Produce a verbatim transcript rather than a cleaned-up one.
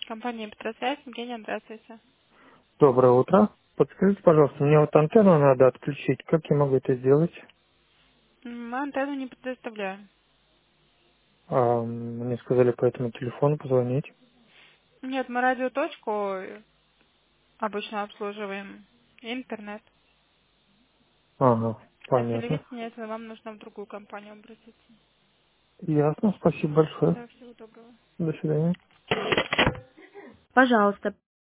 Компания Петросвязь, Евгения, здравствуйте. Доброе утро. Подскажите, пожалуйста, мне вот антенну надо отключить. Как я могу это сделать? М, Мы антенну не предоставляем. А, мне сказали по этому телефону позвонить. Нет, мы радиоточку обычно обслуживаем. И интернет. Ага, А понятно. телевидение, это вам нужно в другую компанию обратиться. Ясно, спасибо большое. Да, всего доброго. До свидания. Пожалуйста,